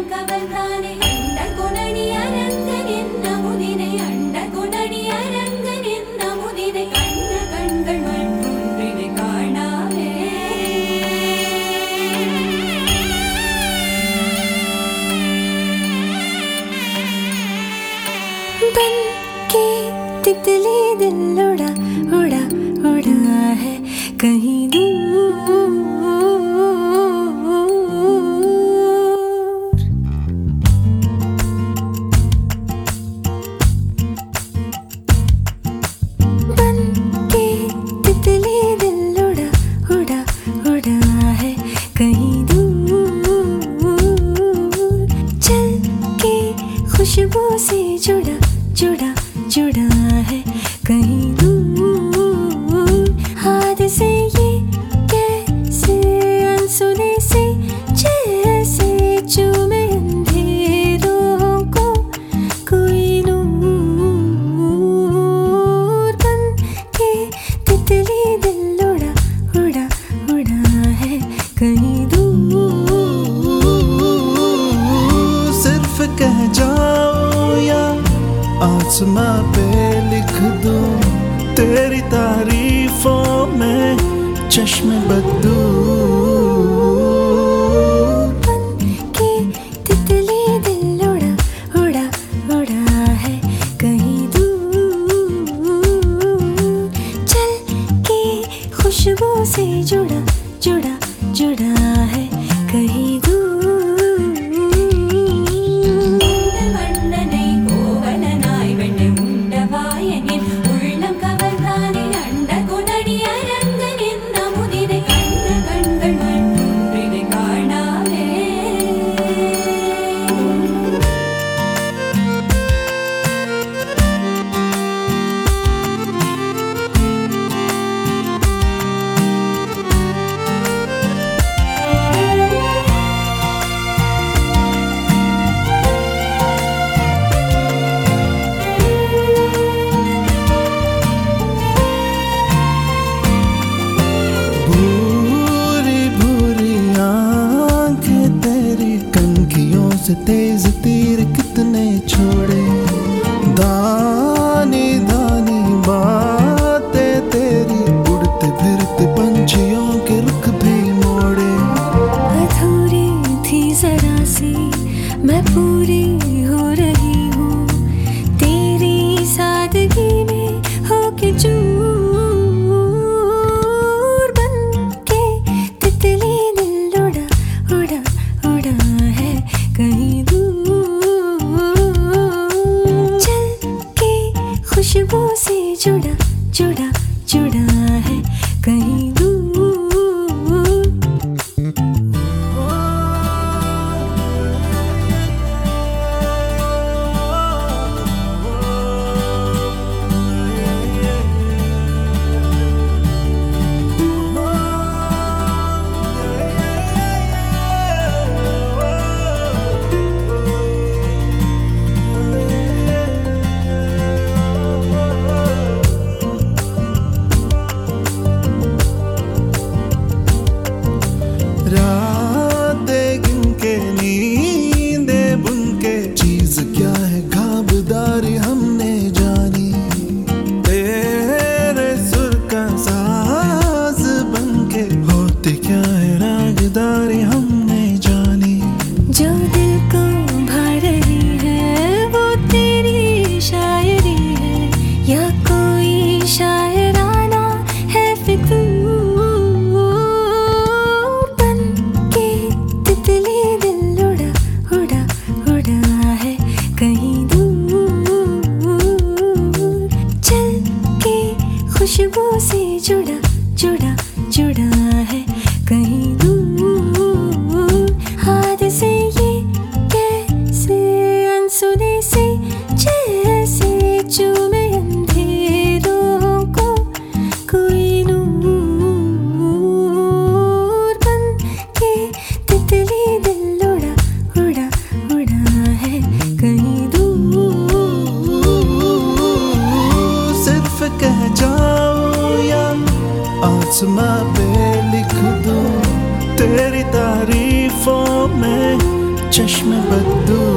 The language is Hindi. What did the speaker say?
बन के तितली दिल उड़ा उड़ा उड़ा है कहीं दूर। बन के तितली दिल उड़ा उड़ा उड़ा है कहीं दूर। चल के खुशबू से जुड़ा जुड़ा जुड़ा है कहीं दूर। हाथ से ये कैसे अनसुने से जैसे चूमे अंधेरों को कोई नूर। बन के तितली दिल उड़ा उड़ा उड़ा है कहीं दूर। सिर्फ कह जाओ या आसमां पे लिख दूं तेरी तारीफों में चश्मे बदू। बन के तितली दिल उड़ा उड़ा उड़ा है कहीं दूर। चल के खुशबू से जुड़ा जुड़ा जुड़ा है कहीं दूर। से तेज तीर कितने छोड़े दानी दानी बातें तेरी उड़ते फिरते पंछियों के रुख भी मोड़े। अधूरी थी जरा सी मैं पूरी हो रही हूँ तेरी सादगी में होके चूर। बन के तितली दिल उड़ा उड़ा उड़ा है कहीं दूर। चल के खुशबू से जुड़ा जुड़ा जुड़ा है कहीं दूर। चश्मे बद्दू